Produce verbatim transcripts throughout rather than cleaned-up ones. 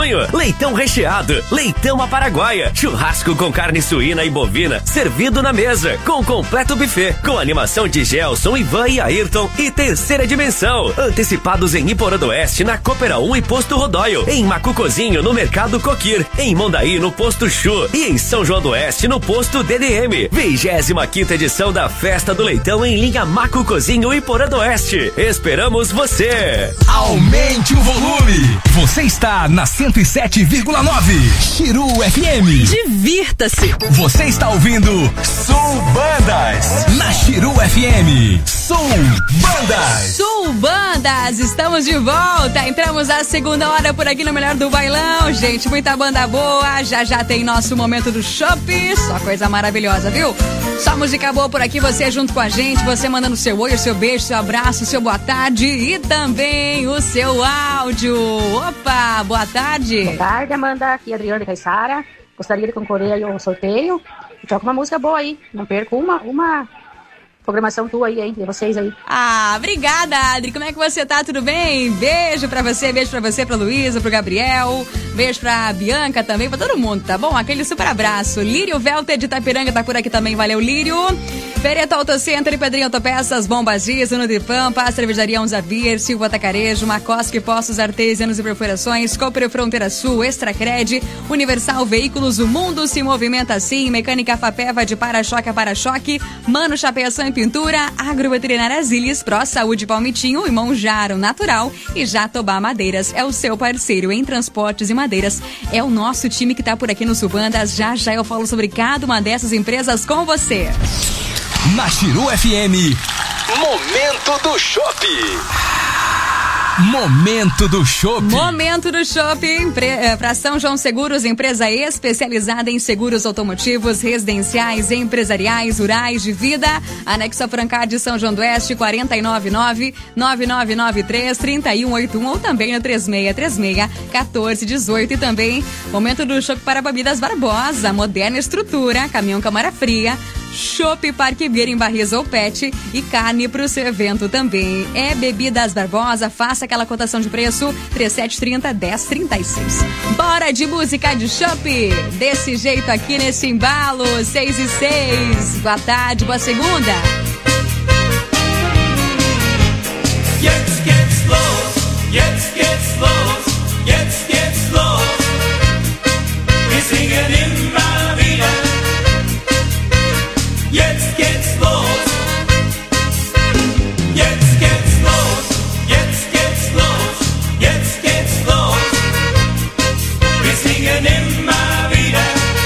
Leitão recheado, leitão à paraguaia, churrasco com carne suína e bovina, servido na mesa, com completo buffet, com animação de Gelson, Ivan e Ayrton e terceira dimensão. Antecipados em Iporã do Oeste, na Coopera um e Posto Rodóio, em Macucozinho, no Mercado Coquir, em Mondaí, no Posto Chu e em São João do Oeste, no Posto D D M. vigésima quinta edição da Festa do Leitão em linha Macucozinho e Iporã do Oeste. Esperamos você! Aumente o volume! Você está na cento e sete vírgula nove Xiru F M. Divirta-se! Você está ouvindo Sul Bandas na Xiru F M. Sul Bandas. Sul Bandas, estamos de volta. Entramos na segunda hora por aqui no Melhor do Bailão. Gente, muita banda boa. Já já tem nosso momento do shopping. Só coisa maravilhosa, viu? Só música boa por aqui, você junto com a gente, você mandando seu oi, o seu beijo, seu abraço, seu boa tarde e também o seu áudio. Opa, boa tarde. Boa tarde, Amanda. Aqui é Adriana de Caissara. Gostaria de concorrer aí ao sorteio. Toca uma música boa aí. Não perco uma, uma programação tua aí, hein? De vocês aí. Ah, obrigada, Adri. Como é que você tá? Tudo bem? Beijo pra você, beijo pra você, pra Luísa, pro Gabriel. Beijo pra Bianca também, pra todo mundo, tá bom? Aquele super abraço. Lírio Velter de Itapiranga tá por aqui também. Valeu, Lírio. Fereto Auto Center e Pedrinho Autopeças, Bombas Diesel, Nudipampa, Cervejaria Unzavir, Silva Atacarejo, Macosque, Postos Artesianos e Perfurações, Cooper Fronteira Sul, Extracred, Universal Veículos, o mundo se movimenta assim, Mecânica Fapeva de para-choque a para-choque, Mano Chapeação e Pintura, Agroveterinária Zilis, Pró Saúde Palmitinho e Monjaro Natural e Jatobá Madeiras é o seu parceiro em transportes e madeiras. É o nosso time que tá por aqui no Subandas. Já já eu falo sobre cada uma dessas empresas com você. Na Xiru F M, Momento do Shopping. Momento do Shopping. Momento do Shopping para São João Seguros, empresa especializada em seguros automotivos, residenciais, empresariais, rurais, de vida. Anexo a Francar de São João do Oeste, quatro nove nove, nove nove nove três, três um oito um ou também no três seis três seis, um quatro um oito. E também Momento do Shopping para Bebidas Barbosa, moderna estrutura, caminhão Câmara Fria, Chopp Parque Beer em Barris ou Pet e carne para o seu evento também. É Bebidas Barbosa, faça aquela cotação de preço, três sete três zero, um zero três seis. Bora de música de Chopp, desse jeito aqui nesse embalo, seis e seis. Boa tarde, boa segunda. Jetzt geht's los, jetzt geht's los, jetzt geht's los. Wir singen immer wieder. Jetzt geht's los, jetzt geht's los, jetzt geht's los, jetzt geht's los. Wir singen immer wieder.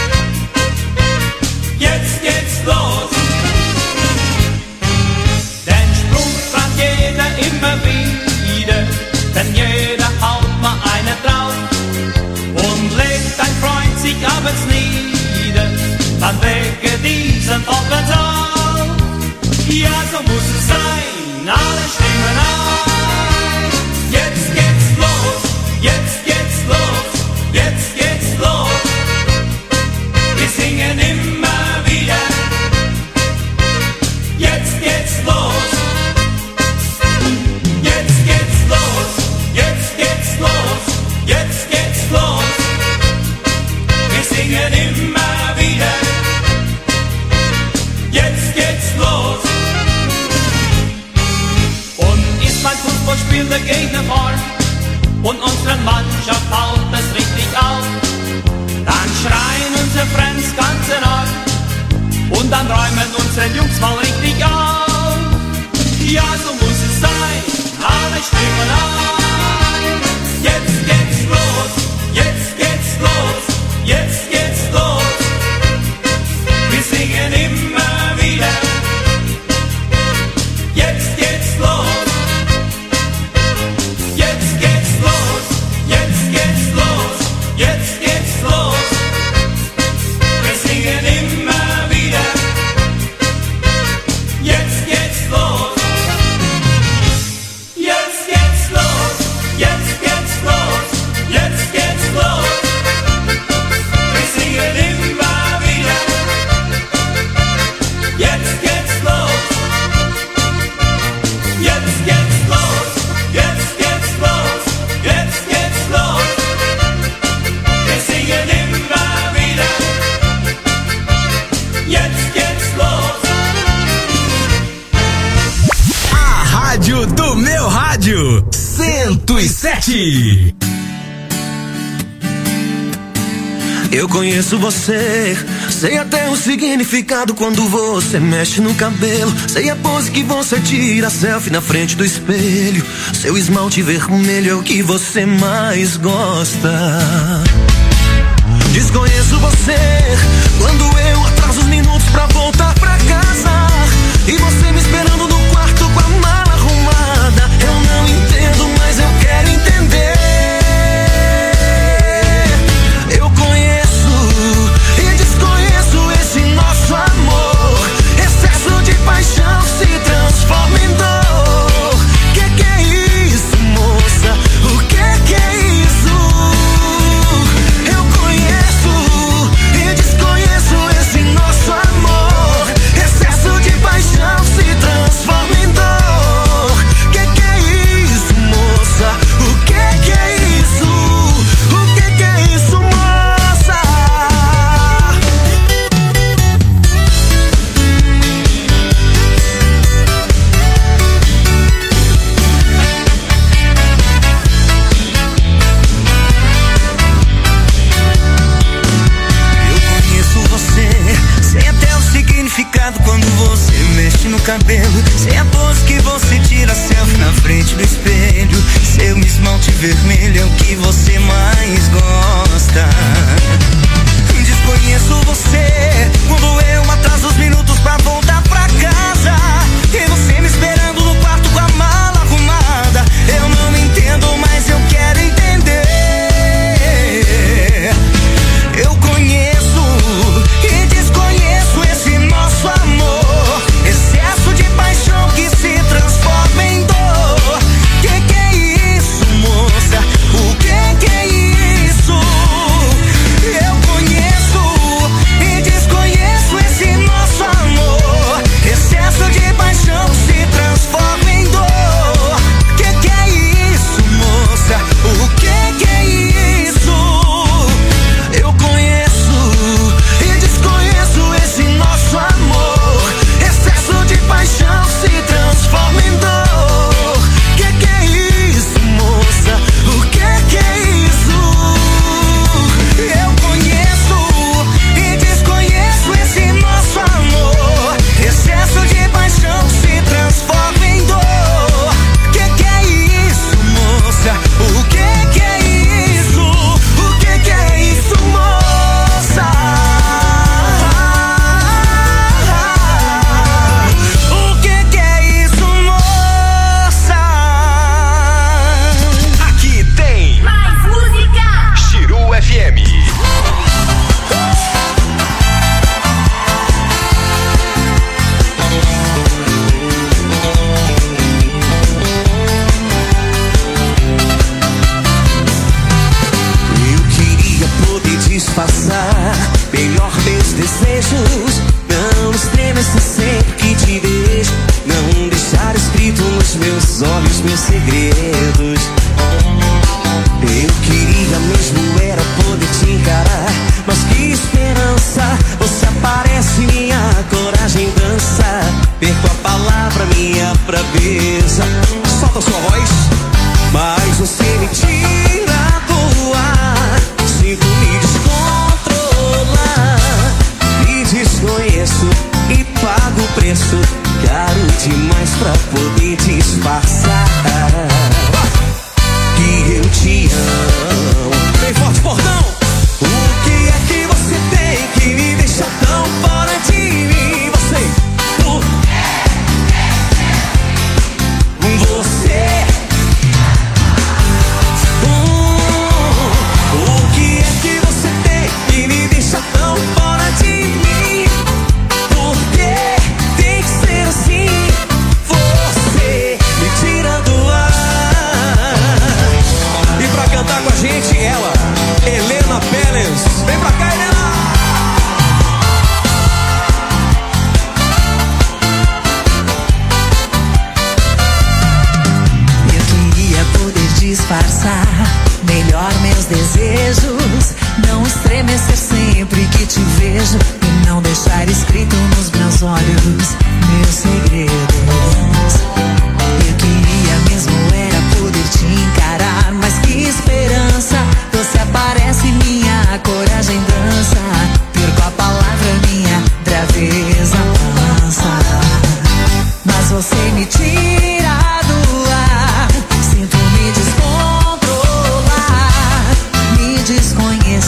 Jetzt geht's los. Den Spruch fragt jeder immer wieder, denn jeder haut mal eine drauf und legt ein Freund sich abends nieder. Dann wecke diesen Opfer auf. Ja, so muss es sein, alle stimmen auf. Jetzt geht's los, jetzt geht's los, jetzt geht's los. Wir singen immer wieder. Jetzt geht's los. Jetzt geht's los, jetzt geht's los, jetzt geht's los. Wir singen immer wieder. ponto sete. Eu conheço você, sei até o significado quando você mexe no cabelo. Sei a pose que você tira selfie na frente do espelho. Seu esmalte vermelho é o que você mais gosta. Desconheço você quando eu atraso os minutos pra voltar pra casa e você me esperando no quarto com a mala arrumada. Eu não entendo, mas eu quero entender. Eu conheço e desconheço esse nosso amor. Excesso de paixão se transforma em dor. Que que é isso, moça? O que que é isso? Eu conheço e desconheço esse nosso amor. Excesso de paixão se transforma em dor. Que que é isso, moça? O que que é isso? O que que é isso, moça? Eu conheço você, sei até o significado quando você mexe no cabelo. Sei a pose que você tira selfie na frente do espelho. Seu esmalte vermelho é o que você mais gosta. Desconheço você quando eu atraso os minutos pra voltar pra casa e você me esperando no quarto com a mala arrumada. Eu não entendo, mas eu quero entender. Eu conheço e desconheço esse nosso amor. Excesso de paixão que se transforma em dor. Que que é isso, moça? O que que é isso? Eu conheço e desconheço esse nosso amor. Excesso de paixão se transforma em dor. Que que é isso, moça? O que que é isso? Eu conheço e desconheço esse nosso amor. Excesso de paixão se transforma em dor. Que que é isso, moça? O que que é isso? Eu conheço e desconheço esse nosso amor. Excesso de paixão se transforma em dor. Que que é isso, moça? O que que é isso? O que que é isso, moça? O que que é isso, moça? Aqui tem Mais música! Chiru F M. Eu queria poder disfarçar melhor meus desejos. Não estremecer sempre que te vejo. Não deixar escrito nos meus olhos meus segredos. Eu queria mesmo era poder te encarar, mas que esperança. Você aparece, minha coragem dança. Perco a palavra, minha braveza. Solta sua voz. Mas você me tira do ar. Sinto me descontrolar. Me desconheço e pago o preço caro demais pra poder disfarçar que eu te amo. Bem forte,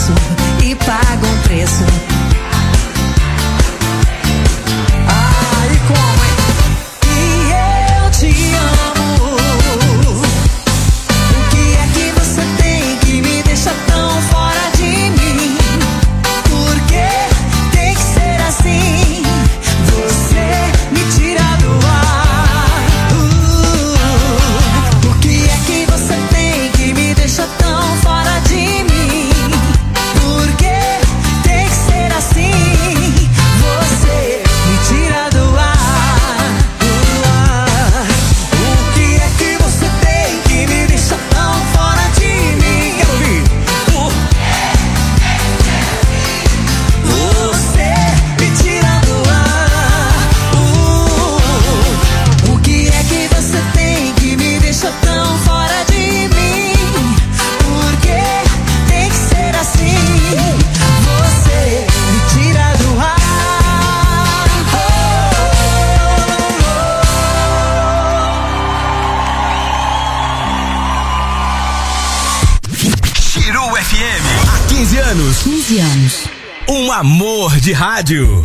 esforço e pagam um preço. Ah, e como, hein? E eu te amo. O que é que você tem que me deixa tão fora de mim? Por que tem que ser assim? Você me tira do ar. Uh, o que é que você tem que me deixa tão fora de mim? Por que tem que ser assim? Você me tira do ar. Uh, o que é que você tem que me deixa tão fora de mim? Quero ouvir. Uh, você me tira do ar. Uh, o que é que você tem que me deixa tão fora de mim? Por que tem que ser assim? Você me tira do ar. Chiru F M. Há quinze anos. quinze anos. Um amor de rádio.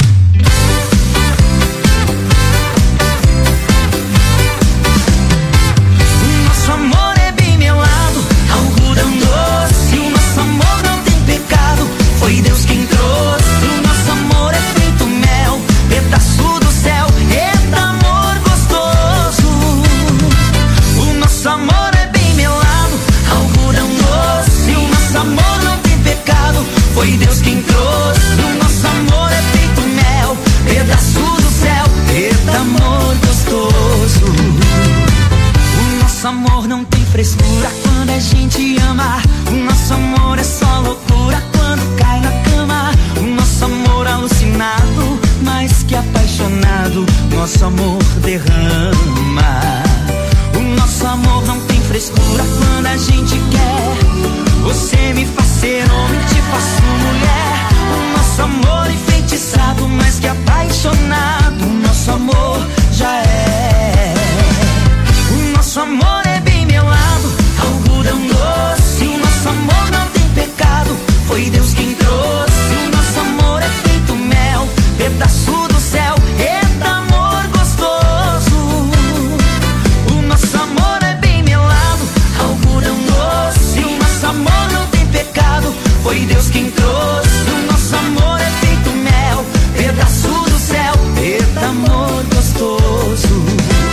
O nosso amor é bem melado, algodão doce. O nosso amor não tem pecado, foi Deus quem trouxe. O nosso amor é feito mel, pedaço do céu. Eita amor gostoso. O nosso amor é bem melado, algodão doce. O nosso amor não tem pecado, foi Deus quem trouxe. O nosso amor é feito mel, pedaço do céu. Eita amor gostoso. O nosso amor não tem frescura quando a gente ama. O nosso amor é só loucura quando cai na cama. O nosso amor alucinado, mais que apaixonado, nosso amor derrama. O nosso amor não tem frescura quando a gente quer. Você me faz ser homem, te faço mulher. O nosso amor enfeitiçado, mais que apaixonado, nosso amor já é. O nosso amor é bem melado, algodão doce. O nosso amor não tem pecado, foi Deus quem trouxe. O nosso amor é feito mel, pedaço do céu. Eita amor gostoso. O nosso amor é bem melado, algodão doce. O nosso amor não tem pecado, foi Deus quem trouxe. O nosso amor é feito mel, pedaço do céu. Eita amor gostoso.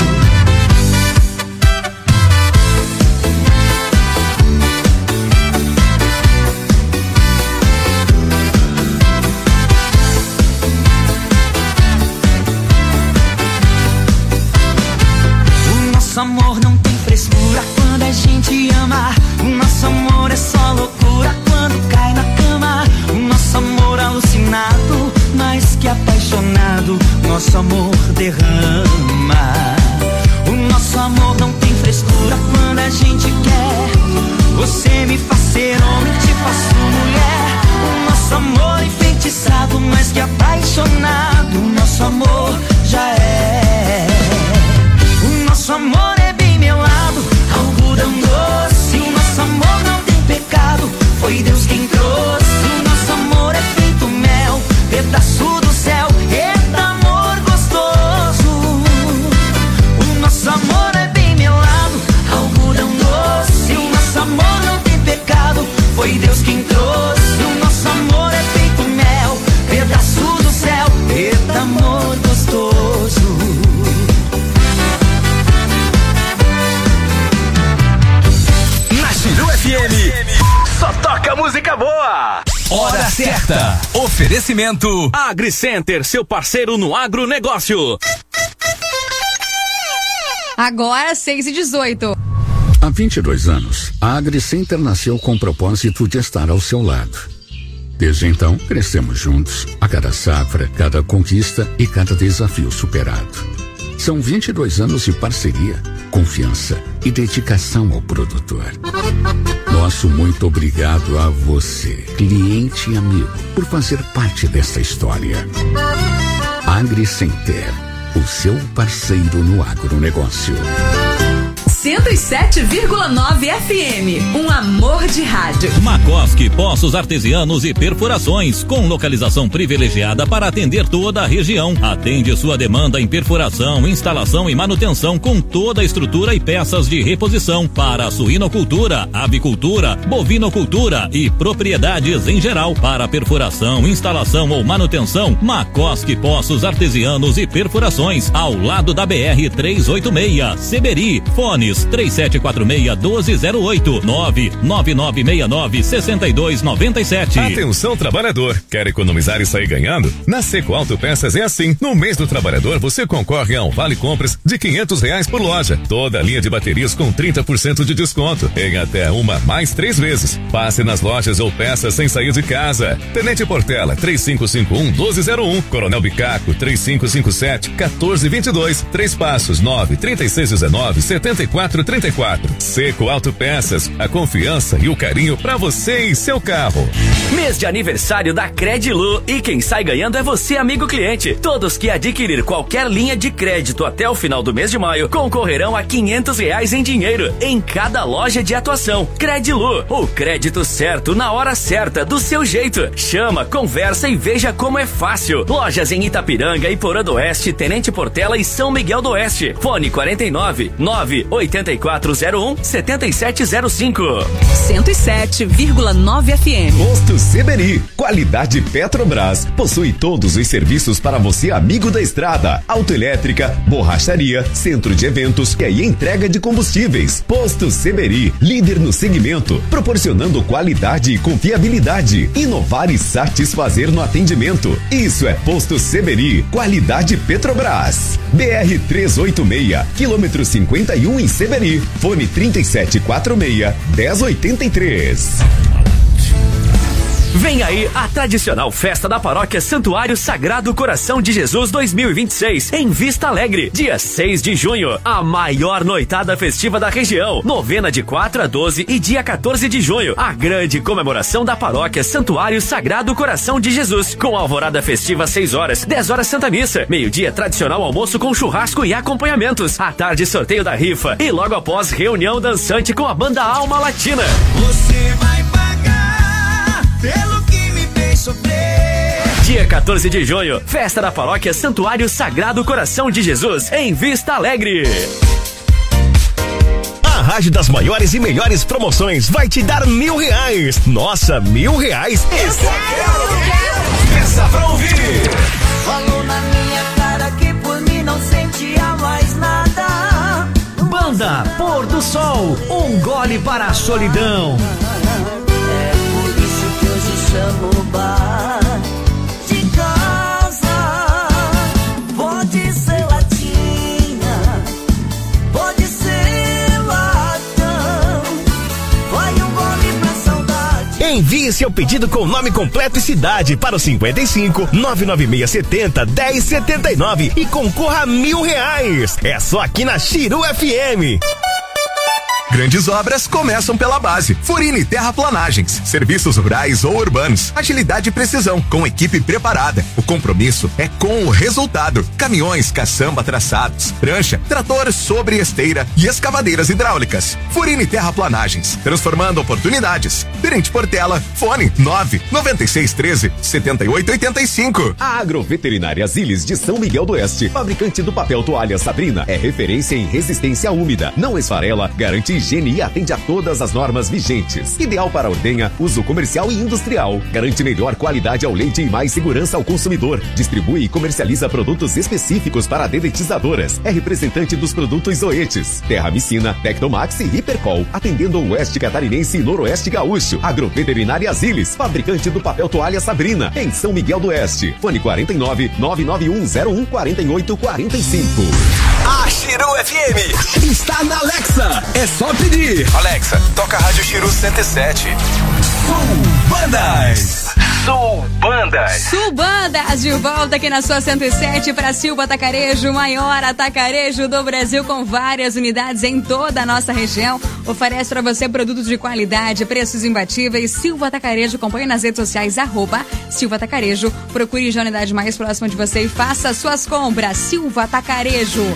O nosso amor não tem frescura quando a gente ama. O nosso amor é só loucura quando cai na cama. O nosso amor alucinado, mais que apaixonado, nosso amor derrama. O nosso amor não tem frescura quando a gente quer. Você me faz ser homem, te faço mulher. O nosso amor enfeitiçado, mais que apaixonado, nosso amor já é. O nosso amor é bem melado, algodão doce. O nosso amor não tem pecado, foi Deus quem trouxe. O nosso amor é feito mel, pedaço do céu. Eita amor gostoso. O nosso amor é bem melado, algodão doce. O nosso amor não tem pecado, foi Deus quem trouxe. O nosso amor é feito mel, pedaço do céu. Eita amor gostoso. Na Chiru F M. Só toca música boa. Hora certa. Oferecimento AgriCenter, seu parceiro no agronegócio. Agora, seis e dezoito. Há vinte e dois anos, a AgriCenter nasceu com o propósito de estar ao seu lado. Desde então, crescemos juntos, a cada safra, cada conquista e cada desafio superado. São vinte e dois anos de parceria, confiança e dedicação ao produtor. Nosso muito obrigado a você, cliente e amigo, por fazer parte desta história. AgriCenter, o seu parceiro no agronegócio. cento e sete vírgula nove F M, um amor de rádio. Macoski Poços Artesianos e Perfurações, com localização privilegiada para atender toda a região. Atende sua demanda em perfuração, instalação e manutenção com toda a estrutura e peças de reposição para suinocultura, avicultura, bovinocultura e propriedades em geral. Para perfuração, instalação ou manutenção, Macoski Poços Artesianos e Perfurações, ao lado da B R trezentos e oitenta e seis, Seberi. Fones três sete quatro seis, um dois zero oito, nove nove nove seis nove, seis dois nove sete. Atenção, trabalhador, quer economizar e sair ganhando? Na Seco Autopeças é assim. No mês do trabalhador você concorre a um vale compras de quinhentos reais por loja. Toda a linha de baterias com trinta por cento de desconto em até uma mais três vezes. Passe nas lojas ou peças sem sair de casa. Tenente Portela três cinco cinco um, um dois zero um, Coronel Bicaco três cinco cinco sete, um quatro dois dois, Três Passos nove, trinta e seis dezenove, setenta e quatro trinta e quatro. Seco Autopeças, a confiança e o carinho pra você e seu carro. Mês de aniversário da Credilu e quem sai ganhando é você, amigo cliente. Todos que adquirir qualquer linha de crédito até o final do mês de maio concorrerão a quinhentos reais em dinheiro em cada loja de atuação. Credilu, o crédito certo na hora certa, do seu jeito. Chama, conversa e veja como é fácil. Lojas em Itapiranga, Iporã do Oeste, Tenente Portela e São Miguel do Oeste. Fone quarenta e nove, nove oito quatro zero um, sete sete zero cinco. cento e sete vírgula nove F M. Posto Seberi, qualidade Petrobras, possui todos os serviços para você, amigo da estrada: autoelétrica, borracharia, centro de eventos e entrega de combustíveis. Posto Seberi, líder no segmento, proporcionando qualidade e confiabilidade, inovar e satisfazer no atendimento. Isso é Posto Seberi, qualidade Petrobras. B R trezentos e oitenta e seis, quilômetro cinquenta e um em Seberi. Fone trinta e sete quarenta e seis, dez oitenta e três. Vem aí a tradicional festa da paróquia Santuário Sagrado Coração de Jesus dois mil e vinte e seis em Vista Alegre, dia seis de junho, a maior noitada festiva da região, novena de quatro a doze e dia quatorze de junho, a grande comemoração da paróquia Santuário Sagrado Coração de Jesus, com alvorada festiva às seis horas, dez horas Santa Missa, meio-dia tradicional almoço com churrasco e acompanhamentos, à tarde sorteio da rifa e logo após reunião dançante com a banda Alma Latina. Você vai pagar pelo que me fez sofrer. Dia quatorze de junho, festa da paróquia Santuário Sagrado Coração de Jesus, em Vista Alegre. A Rádio das maiores e melhores promoções vai te dar mil reais. Nossa, mil reais? Eu Esse quero, eu quero. Essa pra ouvir. Falou na minha cara que por mim não sentia mais nada. Banda Pôr do Sol, um gole para a solidão. É por isso que hoje chamo o bar de casa. Pode ser latinha, pode ser latão. Vai um gole pra saudade. Envie seu pedido com nome completo e cidade para o cinquenta e cinco, nove nove seis setenta, dez setenta e nove e concorra a mil reais. É só aqui na Chiru F M. Grandes obras começam pela base. Furini Terraplanagens, serviços rurais ou urbanos, agilidade e precisão, com equipe preparada. O compromisso é com o resultado. Caminhões, caçamba, traçados, prancha, trator sobre esteira e escavadeiras hidráulicas. Furini Terraplanagens, transformando oportunidades. Tenente Portela, fone nove nove seis um três, sete oito oito cinco. A Agroveterinária Zilis de São Miguel do Oeste, fabricante do papel toalha Sabrina, é referência em resistência úmida, não esfarela, garante higiene e atende a todas as normas vigentes. Ideal para ordenha, uso comercial e industrial. Garante melhor qualidade ao leite e mais segurança ao consumidor. Distribui e comercializa produtos específicos para dedetizadoras. É representante dos produtos Zoetis, Terramicina, Tecnomax e Hipercol, atendendo o oeste catarinense e noroeste gaúcho. Agroveterinária Zilis, fabricante do papel toalha Sabrina, em São Miguel do Oeste. Fone quarenta e nove, nove nove um zero um, quatro oito quatro cinco. A Chiru F M está na Alexa. É só pedir. Alexa, toca a Rádio Chiru cento e sete. Sul Bandas. Sul Bandas. Sul Bandas de volta aqui na sua cento e sete para Silva Atacarejo, maior atacarejo do Brasil, com várias unidades em toda a nossa região. Oferece para você produtos de qualidade, preços imbatíveis. Silva Atacarejo, acompanhe nas redes sociais, arroba Silva Atacarejo. Procure já a unidade mais próxima de você e faça suas compras. Silva Atacarejo.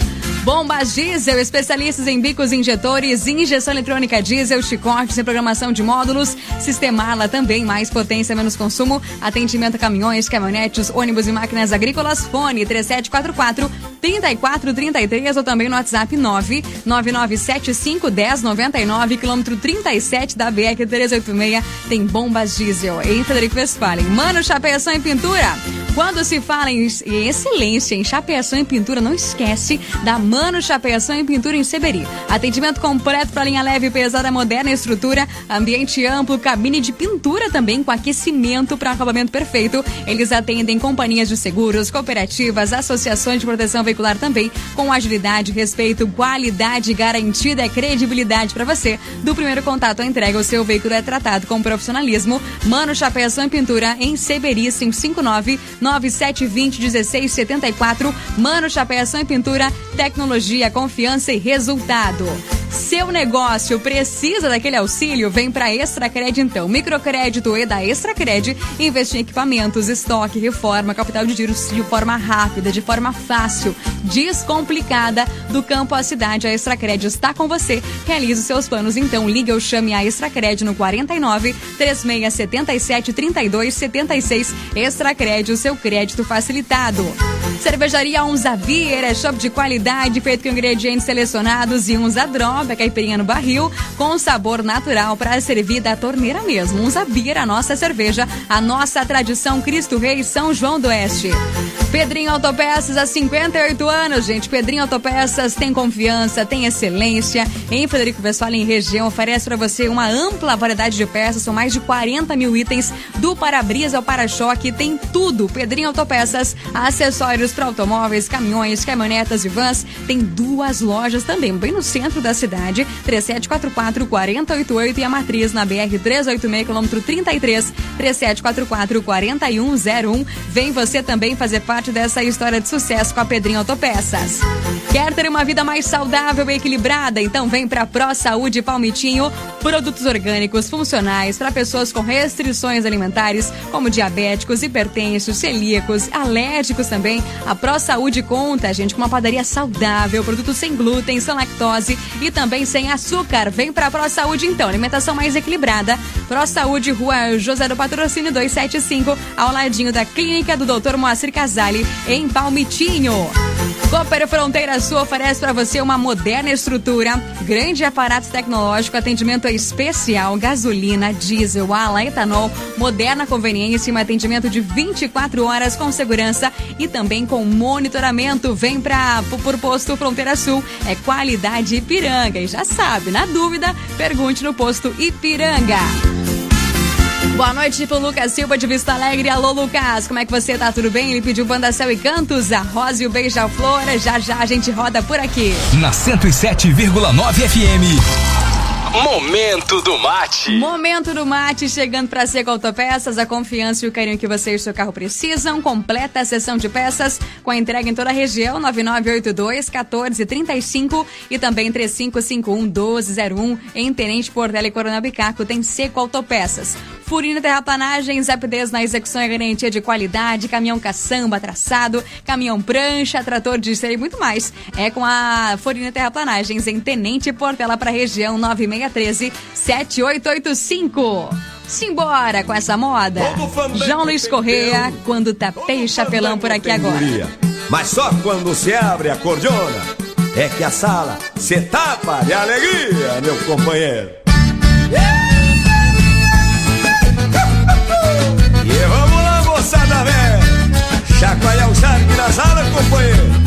Bombas Diesel, especialistas em bicos injetores, injeção eletrônica diesel, chicotes e programação de módulos. Sistema Arla também, mais potência, menos consumo. Atendimento a caminhões, caminhonetes, ônibus e máquinas agrícolas. Fone três sete quatro quatro, três quatro três três ou também no WhatsApp nove nove nove sete cinco um zero nove nove, quilômetro trinta e sete da B R trezentos e oitenta e seis. Tem Bombas Diesel em Frederico Westphalen. Mano, chapeação e pintura. Quando se fala em excelência em chapeação e pintura, não esquece da Mano Chapeação e Pintura em Seberi. Atendimento completo para linha leve, pesada, moderna, estrutura, ambiente amplo, cabine de pintura também com aquecimento para acabamento perfeito. Eles atendem companhias de seguros, cooperativas, associações de proteção veicular também, com agilidade, respeito, qualidade garantida e credibilidade para você. Do primeiro contato à entrega, o seu veículo é tratado com profissionalismo. Mano Chapeação e Pintura em Seberi, cinco cinco nove, nove sete dois zero, um seis sete quatro. Mano Chapeação e Pintura, tecnologia, confiança e resultado. Seu negócio precisa daquele auxílio? Vem para Extracred então. Microcrédito e da Extracred, investir em equipamentos, estoque, reforma, capital de giros de forma rápida, de forma fácil, descomplicada, do campo à cidade. A Extracred está com você. Realize os seus planos então. Ligue ou chame a Extracred no quarenta e nove, três seis sete sete, trinta e dois setenta e seis. Extracred, o seu crédito facilitado. Cervejaria Unzavir, é chopp de qualidade feito com ingredientes selecionados e Unza Drop, a caipirinha no barril com sabor natural para servir da torneira mesmo. Unzavir, a nossa cerveja, a nossa tradição. Cristo Rei, São João do Oeste. Pedrinho Autopeças, há cinquenta e oito anos, gente. Pedrinho Autopeças tem confiança, tem excelência. Em Frederico Westphalen, em região, oferece para você uma ampla variedade de peças. São mais de quarenta mil itens, do para-brisa ao para-choque. Tem tudo. Pedrinho Autopeças, acessórios para automóveis, caminhões, caminhonetas e vans. Tem duas lojas também, bem no centro da cidade. três sete quatro quatro, quatro oito oito e a matriz na B R trezentos e oitenta e seis, quilômetro trinta e três. três sete quatro quatro, quatro um zero um. Vem você também fazer parte dessa história de sucesso com a Pedrinho Autopeças. Quer ter uma vida mais saudável e equilibrada? Então vem pra Pro Saúde Palmitinho. Produtos orgânicos funcionais para pessoas com restrições alimentares, como diabéticos, hipertensos, celíacos, alérgicos também. A Pro Saúde conta, gente, com uma padaria saudável, produtos sem glúten, sem lactose e também sem açúcar. Vem pra Pro Saúde então, alimentação mais equilibrada. Pro Saúde, Rua José do Patrocínio duzentos e setenta e cinco, ao ladinho da clínica do doutor Moacir Casale, em Palmitinho. Cooper Fronteira Sul oferece para você uma moderna estrutura, grande aparato tecnológico, atendimento especial, gasolina, diesel, ala, etanol, moderna conveniência e um atendimento de vinte e quatro horas com segurança e também com monitoramento. Vem para por Posto Fronteira Sul, é qualidade Ipiranga. E já sabe, na dúvida, pergunte no Posto Ipiranga. Boa noite pro Lucas Silva de Vista Alegre. Alô, Lucas, como é que você tá? Tudo bem? Ele pediu Banda Céu e Cantos, a Rosa e o Beija-Flor. Já já a gente roda por aqui. Na cento e sete vírgula nove F M. Momento do Mate. Momento do Mate, chegando para Seco Autopeças, a confiança e o carinho que você e o seu carro precisam. Completa a sessão de peças com a entrega em toda a região. Nove nove oito dois, um quatro três cinco e também três cinco cinco um, um dois zero um. Em Tenente Portela e Coronel Bicaco tem Seco Autopeças. Furina Terraplanagens, rapidez na execução e garantia de qualidade. Caminhão caçamba, traçado, caminhão prancha, trator de esteira e muito mais. É com a Furina Terraplanagens em Tenente Portela para a região. Nove seis um três, sete oito oito cinco. Simbora com essa moda. João Luiz Correia, quando tapei chapelão por aqui agora. Mas só quando se abre a cordiona é que a sala se tapa de alegria, meu companheiro. E vamos lá, moçada velha, chacoalhar o charque na sala, companheiro.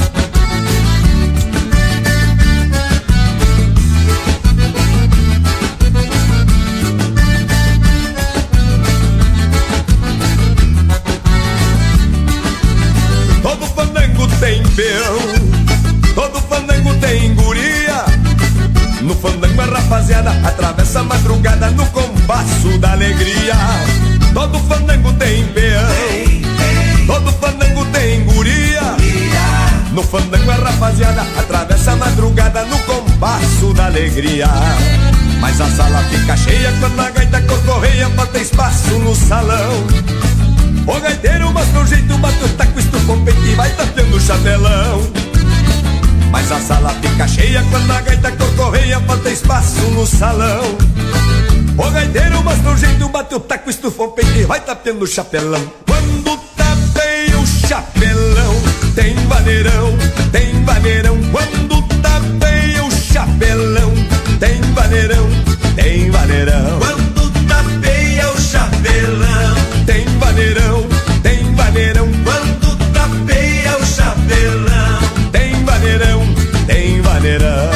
Todo fandango tem peão, todo fandango tem guria. No fandango a rapaziada atravessa a madrugada no compasso da alegria. Todo fandango tem peão, todo fandango tem guria. No fandango a rapaziada atravessa a madrugada no compasso da alegria. Mas a sala fica cheia quando a gaita corcorreia, bota espaço no salão. O gaiteiro mostra o jeito, bate o taco, estufa o peito e vai tapeando o chapelão. mas a sala fica cheia quando a gaita corcoveia, falta espaço no salão. O gaiteiro mostra o jeito, bate o taco, estufa o peito e vai tapeando o chapelão. Quando tapeia o chapelão, tem vaneirão, tem vaneirão. Quando tapeia o chapelão, tem vaneirão, tem vaneirão. Quando tapeia o chapelão, tem vaneirão, tem vaneirão. Quando tapeia o chapelão, tem vaneirão, tem vaneirão.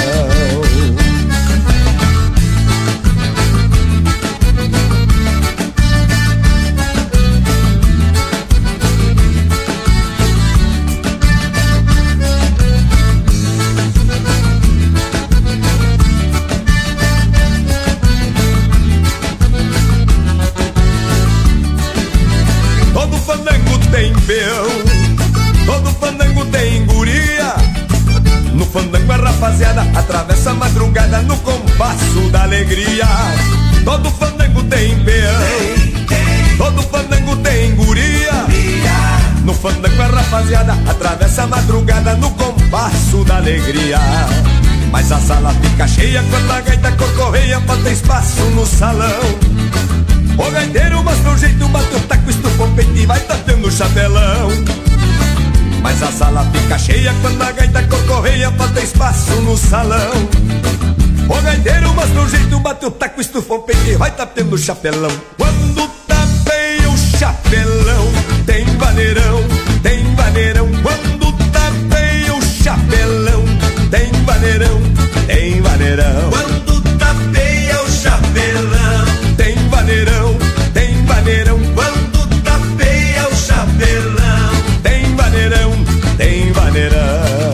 Tem peão, todo fandango tem guria. No fandango a rapaziada atravessa a madrugada no compasso da alegria. Todo fandango tem peão, todo fandango tem guria. No fandango a rapaziada atravessa a madrugada no compasso da alegria. Mas a sala fica cheia quando a gaita corcoveia, falta espaço no salão. O gaiteiro mostra o jeito, bate o taco, estufa o peito e vai tapeando o chapelão. Mas a sala fica cheia quando a gaita corcoveia, falta espaço no salão. O gaiteiro mostra o jeito, bate o taco, estufa o peito e vai tapeando o chapelão. Quando tapeia o chapelão, tem vaneirão, tem vaneirão. Quando tapeia o chapelão, tem vaneirão, tem vaneirão. Quando tapeia o chapelão, tem vaneirão, tem vaneirão. Quando tapeia o chapelão, tem vaneirão, tem vaneirão.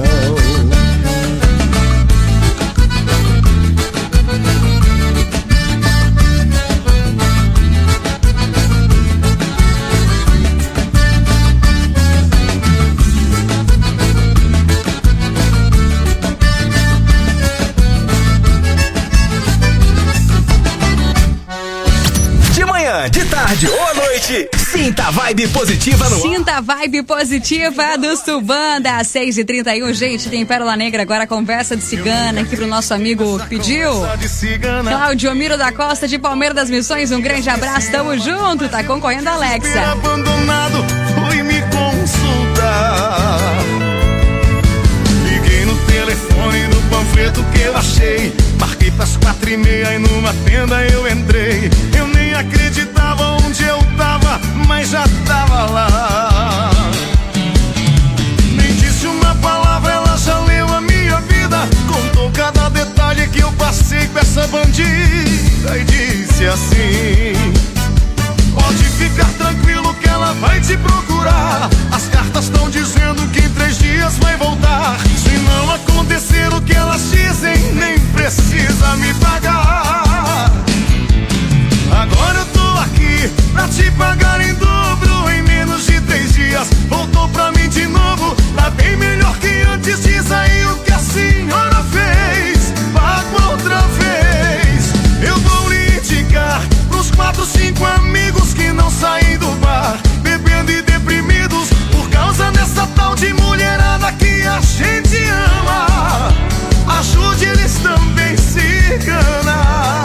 De tarde ou à noite, sinta a vibe positiva no Sinta a vibe positiva do Subanda, seis e trinta e um. Gente, tem Pérola Negra agora, conversa de cigana aqui pro nosso amigo que pediu. Cláudio Miro da Costa de Palmeira das Missões, um grande abraço, tamo junto, tá concorrendo a Alexa. Abandonado, fui me consultar. Liguei no telefone do panfleto que eu achei. Marquei pras quatro e meia e numa tenda eu entrei. Eu nem acreditava onde eu tava, mas já tava lá. Nem disse uma palavra, ela já leu a minha vida. Contou cada detalhe que eu passei com essa bandida e disse assim: pode ficar tranquilo que ela vai te procurar. As cartas estão dizendo que em três dias vai voltar. Se não acontecer o que elas dizem, nem precisa me pagar. Agora eu tô aqui pra te pagar em dobro. Em menos de três dias voltou pra mim de novo. Tá bem melhor que antes, diz aí o que a senhora fez. Pago outra vez. Eu vou lhe indicar pros quatro, cinco amigos que não saem do bar, bebendo e deprimidos por causa dessa tal de mulherada que a gente ama. Ajude eles também, cigana.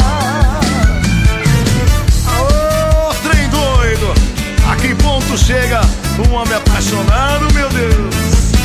Aô, trem doido, a que ponto chega um homem apaixonado, meu Deus?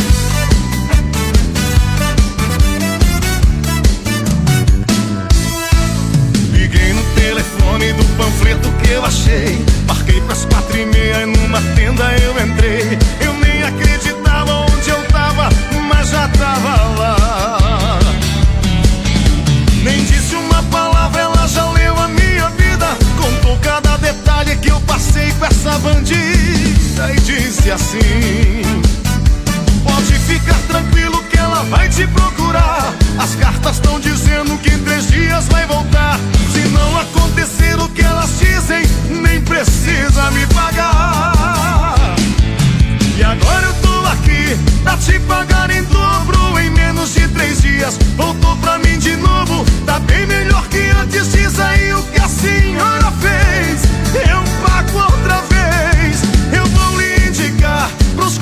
Liguei no telefone do panfleto que eu achei. Marquei pras quatro e meia e numa tenda eu entrei. Eu nem acreditava onde eu tava, mas já tava lá. Nem disse uma palavra, ela já leu a minha vida. Contou cada detalhe que eu passei com essa bandida e disse assim: pode ficar tranquilo que ela vai te procurar. As cartas estão dizendo que em três dias vai voltar. Se não acontecer o que elas dizem, nem precisa me pagar. E agora eu tô aqui pra te pagar em dobro. Em menos de três dias voltou pra mim de novo. Tá bem melhor que antes, diz aí o que a senhora fez. Eu pago outra vez. Eu vou lhe indicar pros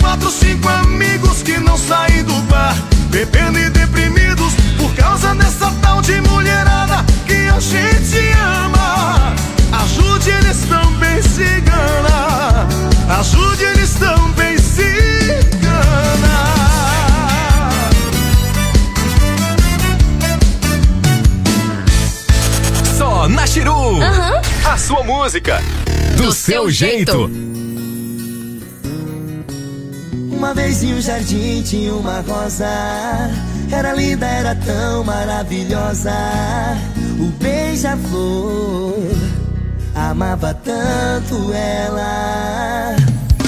música. Do, Do seu, seu jeito. jeito. Uma vez em um jardim tinha uma rosa. Era linda, era tão maravilhosa. O beija-flor amava tanto ela.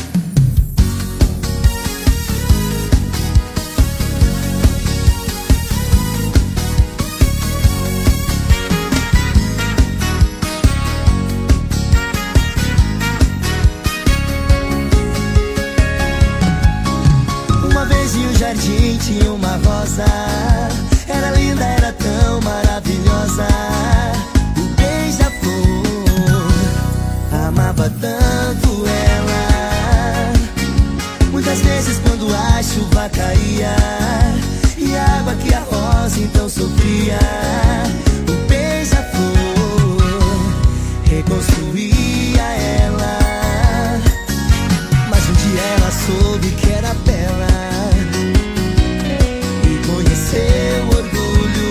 Uma vez em um jardim tinha uma rosa. Era linda, era tão maravilhosa. O beija-flor amava tanto ela. Muitas vezes quando a chuva caía e a água que a rosa então sofria, o beija-flor reconstruía ela. Mas um dia ela soube que era bela e conheceu o orgulho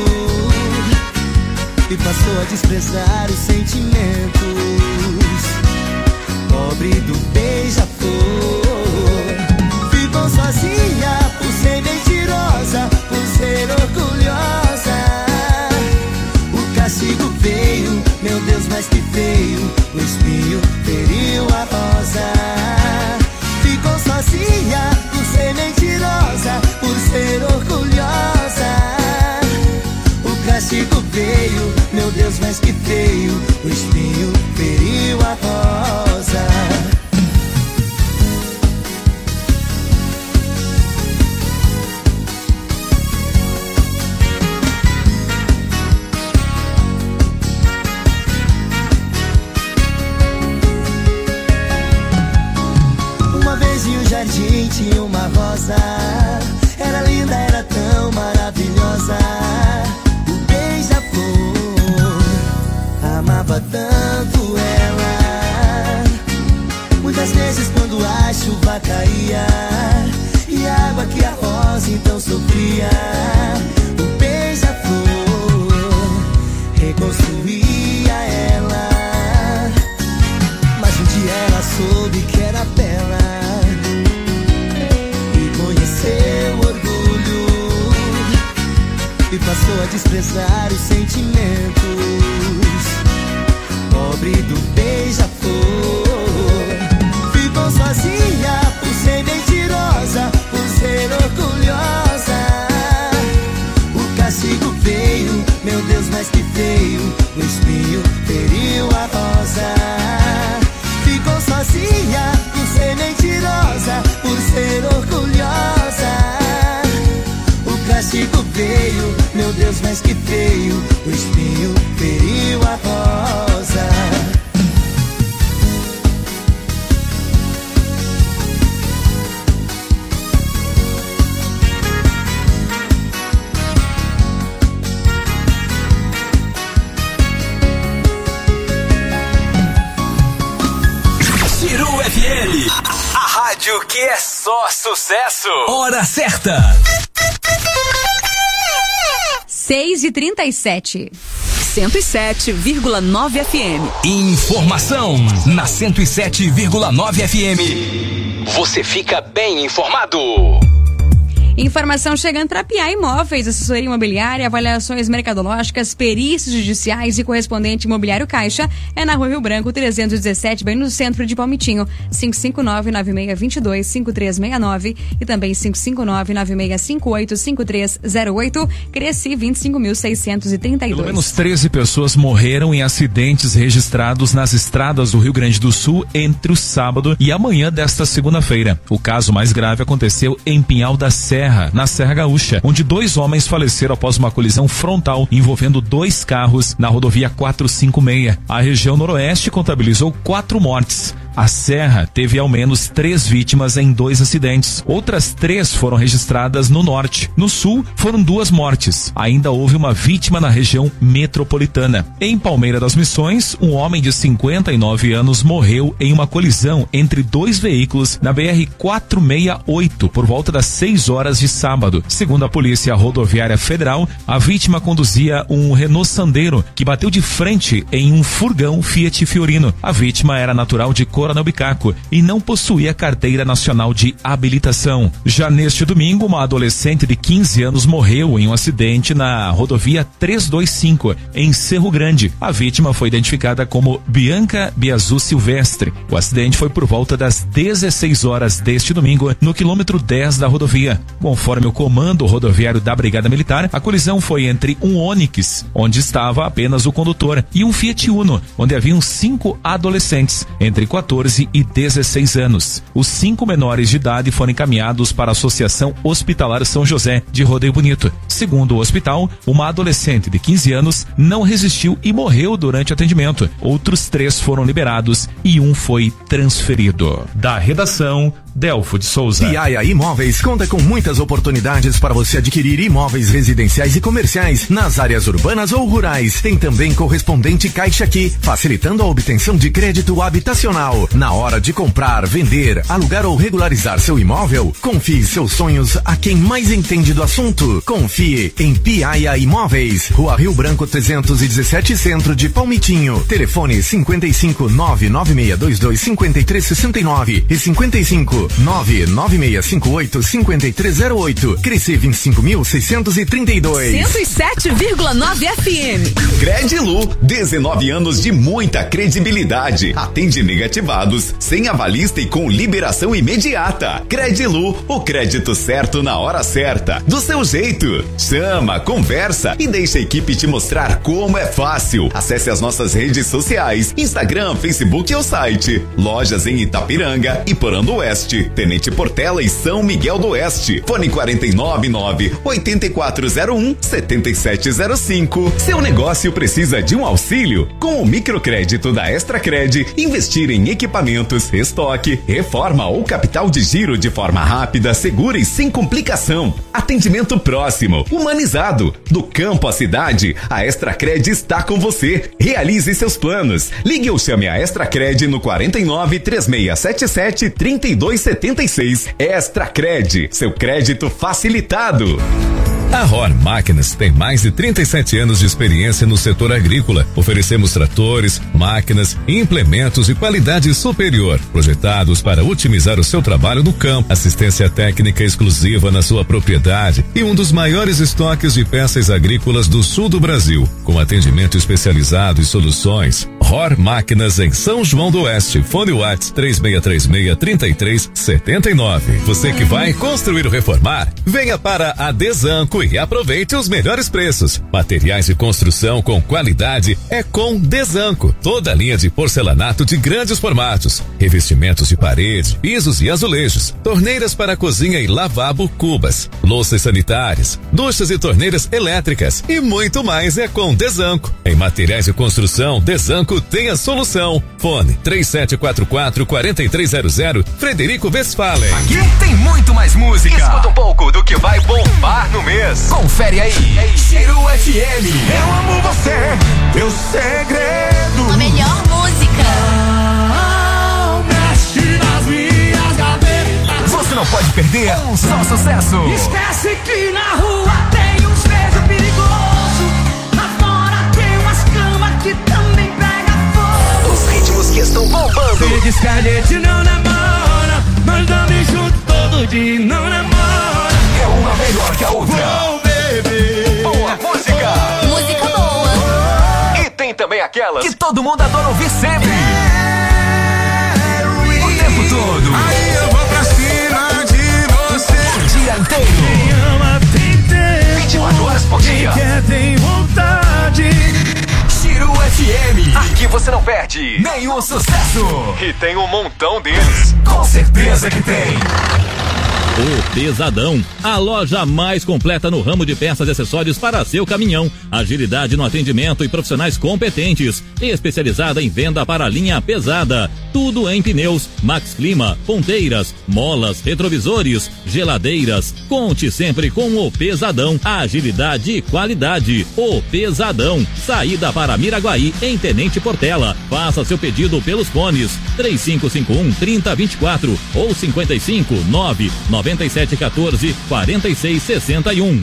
e passou a desprezar os sentimentos. Pobre do beija-flor ficou sozinha por ser mentirosa, por ser orgulhosa. O castigo veio, meu Deus, mas que feio. O espinho feriu a rosa. Ficou sozinha por ser mentirosa, por ser orgulhosa. O castigo veio, meu Deus, mas que feio. O espinho feriu a rosa. Uma vez em um jardim tinha uma rosa. Era linda, era tão maravilhosa. O beija-flor amava tanto ela. Muitas vezes quando a chuva caía e a água que a rosa então sofria, o beija-flor reconstruía ela. Mas um dia ela soube que era bela e conheceu o orgulho e passou a desprezar os sentimentos. Pobre do beija-flor ficou sozinha por ser mentirosa, por ser orgulhosa. O castigo veio, meu Deus, mas que feio. O espinho feriu a rosa. Ficou sozinha por ser mentirosa, por ser orgulhosa. O castigo veio, meu Deus, mas que feio. O espinho feriu a rosa. Chiru F M, A rádio que é só sucesso. hora certa. seis e trinta e sete. cento e sete vírgula nove F M. Informação na cento e sete vírgula nove F M. Você fica bem informado. Informação chegando para Piá Imóveis, assessoria imobiliária, avaliações mercadológicas, perícias judiciais e correspondente imobiliário Caixa. É na Rua Rio Branco, trezentos e dezessete, bem no centro de Palmitinho. cinco cinco nove, nove seis dois dois, cinco três seis nove e também cinco cinco nove, nove seis cinco oito, cinco três zero oito. Cresci vinte e cinco mil seiscentos e trinta e dois. Pelo menos treze pessoas morreram em acidentes registrados nas estradas do Rio Grande do Sul entre o sábado e amanhã desta segunda-feira. O caso mais grave aconteceu em Pinhal da Serra, na Serra Gaúcha, onde dois homens faleceram após uma colisão frontal envolvendo dois carros na rodovia quatrocentos e cinquenta e seis. A região noroeste contabilizou quatro mortes. A Serra teve ao menos três vítimas em dois acidentes. Outras três foram registradas no norte. No sul, foram duas mortes. Ainda houve uma vítima na região metropolitana. Em Palmeira das Missões, um homem de cinquenta e nove anos morreu em uma colisão entre dois veículos na B R quatrocentos e sessenta e oito por volta das seis horas de sábado. Segundo a Polícia Rodoviária Federal, a vítima conduzia um Renault Sandero que bateu de frente em um furgão Fiat Fiorino. A vítima era natural de Coronel Bicaco e não possuía carteira nacional de habilitação. Já neste domingo, uma adolescente de quinze anos morreu em um acidente na rodovia trezentos e vinte e cinco, em Cerro Grande. A vítima foi identificada como Bianca Biazu Silvestre. O acidente foi por volta das dezesseis horas deste domingo, no quilômetro dez da rodovia. Conforme o comando rodoviário da Brigada Militar, a colisão foi entre um Onix, onde estava apenas o condutor, e um Fiat Uno, onde haviam cinco adolescentes, entre quatorze e dezesseis anos. Os cinco menores de idade foram encaminhados para a Associação Hospitalar São José de Rodeio Bonito. Segundo o hospital, uma adolescente de quinze anos não resistiu e morreu durante o atendimento. Outros três foram liberados e um foi transferido. Da redação, Delfo de Souza. Piaia Imóveis conta com muitas oportunidades para você adquirir imóveis residenciais e comerciais nas áreas urbanas ou rurais. Tem também correspondente Caixa Aqui, facilitando a obtenção de crédito habitacional. Na hora de comprar, vender, alugar ou regularizar seu imóvel, confie seus sonhos a quem mais entende do assunto. Confie em Piaia Imóveis, Rua Rio Branco trezentos e dezessete, centro de Palmitinho. Telefone cinquenta e cinco, nove nove seis dois dois, cinquenta e três sessenta e nove e cinquenta e cinco, nove nove seis cinco oito, cinquenta e três zero oito. Cresce vinte e cinco mil seiscentos e trinta e dois. cento e sete vírgula nove F M. Credilu, dezenove anos de muita credibilidade. Atende negativados, sem avalista e com liberação imediata. Credilu, o crédito certo na hora certa, do seu jeito. Chama, conversa e deixa a equipe te mostrar como é fácil. Acesse as nossas redes sociais, Instagram, Facebook ou site. Lojas em Itapiranga e Porando Oeste, Tenente Portela e São Miguel do Oeste. Fone quatro nove nove, oito quatro zero um, sete sete zero cinco. Seu negócio precisa de um auxílio? Com o microcrédito da Extracred, investir em equipamentos, estoque, reforma ou capital de giro de forma rápida, segura e sem complicação. Atendimento próximo, humanizado. Do campo à cidade, a Extracred está com você. Realize seus planos. Ligue ou chame a Extracred no quatro nove, três seis sete sete, três dois sete seis. Extracred, seu crédito facilitado. A Hor Máquinas tem mais de trinta e sete anos de experiência no setor agrícola. Oferecemos tratores, máquinas e implementos de qualidade superior, projetados para otimizar o seu trabalho no campo. Assistência técnica exclusiva na sua propriedade e um dos maiores estoques de peças agrícolas do sul do Brasil, com atendimento especializado e soluções. Hor Máquinas em São João do Oeste. Fone Whats três seis três seis, três três sete nove. Você que vai construir ou reformar, venha para a Desanco e aproveite os melhores preços. Materiais de construção com qualidade é com Desanco. Toda a linha de porcelanato de grandes formatos, revestimentos de parede, pisos e azulejos, torneiras para cozinha e lavabo, cubas, louças sanitárias, duchas e torneiras elétricas e muito mais é com Desanco. Em materiais de construção, Desanco tem a solução. Fone três sete quatro quatro, quatro três zero zero, Frederico Westphalen. Aqui tem muito mais música. Escuta um pouco do que vai bombar no mês. Confere aí. Chiru F M. Eu amo você, teu segredo. A melhor música. Não mexe nas minhas gavetas. Você não pode perder um só sucesso. Esquece que na rua tem uns beijos perigosos. Lá fora tem umas camas que também pega fogo. Os ritmos que estão bombando. Se diz que a gente não namora, mas dorme junto todo dia, não namora. É uma melhor que a outra. Oh, baby. Boa música. Música boa. E tem também aquelas que todo mundo adora ouvir sempre. O tempo todo. Aí eu vou pra cima de você. O dia inteiro. Quem ama tem tempo. vinte e quatro horas por dia. Quem quer tem vontade. Chiru F M. Aqui você não perde nenhum sucesso. E tem um montão deles. Com certeza que tem. O Pesadão, a loja mais completa no ramo de peças e acessórios para seu caminhão. Agilidade no atendimento e profissionais competentes. Especializada em venda para a linha pesada. Tudo em pneus, Max Clima, ponteiras, molas, retrovisores, geladeiras. Conte sempre com o Pesadão. Agilidade e qualidade. O Pesadão. Saída para Miraguaí, em Tenente Portela. Faça seu pedido pelos fones três cinco cinco um, três zero dois quatro ou cinco cinco nove nove sete um quatro quatro seis seis um.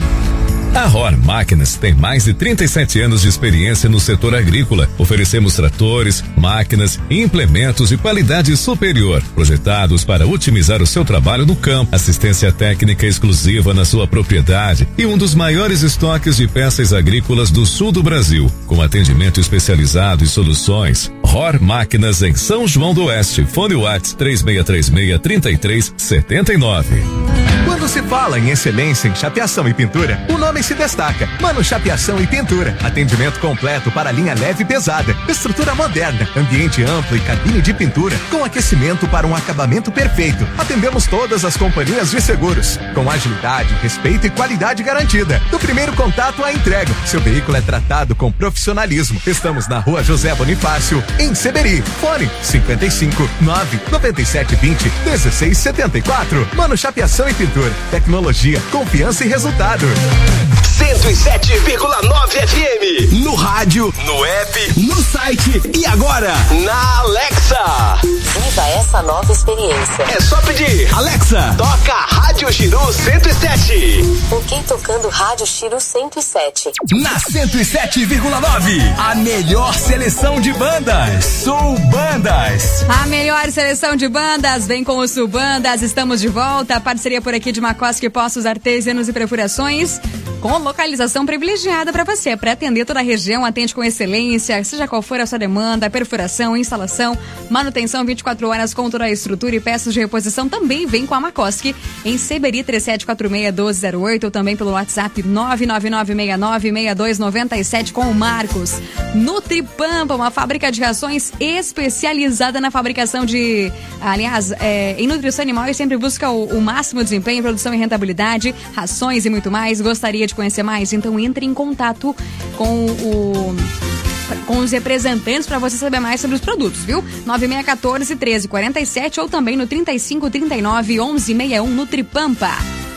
A Hor Máquinas tem mais de trinta e sete anos de experiência no setor agrícola. Oferecemos tratores, máquinas, implementos de qualidade superior, projetados para otimizar o seu trabalho no campo. Assistência técnica exclusiva na sua propriedade e um dos maiores estoques de peças agrícolas do sul do Brasil, com atendimento especializado e soluções. Hor Máquinas em São João do Oeste. Fone WhatsApp três seis três seis, três três sete nove. Quando se fala em excelência em chapeação e pintura, o nome se destaca. Mano Chapeação e Pintura. Atendimento completo para linha leve e pesada. Estrutura moderna, ambiente amplo e cabine de pintura com aquecimento para um acabamento perfeito. Atendemos todas as companhias de seguros com agilidade, respeito e qualidade garantida. Do primeiro contato à entrega, seu veículo é tratado com profissionalismo. Estamos na Rua José Bonifácio, em Seberi. Fone cinquenta e cinco, nove, noventa e sete, vinte, dezesseis, setenta e quatro. Mano Chapeação e Pintura. Tecnologia, confiança e resultado. cento e sete vírgula nove F M. No rádio, no app, no site e agora na Alexa. Viva essa nova experiência. É só pedir. Alexa, toca Rádio Chiru cento e sete. Ok, tocando Rádio Chiru cento e sete. Na cento e sete vírgula nove, a melhor seleção de bandas. Sul Bandas. A melhor seleção de bandas vem com o Sul Bandas. Estamos de volta. A parceria por aqui de Macoski Poços Artesianos e Perfurações, com localização privilegiada para você, para atender toda a região, atende com excelência, seja qual for a sua demanda, perfuração, instalação, manutenção vinte e quatro horas com toda a estrutura e peças de reposição. Também vem com a Macoski em Seberi três sete quatro seis, um dois zero oito ou também pelo WhatsApp nove nove nove seis nove seis dois nove sete com o Marcos. Nutripampa, uma fábrica de rações especializada na fabricação de, aliás, é, em nutrição animal e sempre busca o, o máximo desempenho, produção e rentabilidade, rações e muito mais. Gostaria de conhecer mais? Então entre em contato com o com os representantes para você saber mais sobre os produtos, viu? nove seis um quatro, treze quarenta e sete ou também no trinta e cinco, trinta e nove, onze sessenta e um Nutripampa.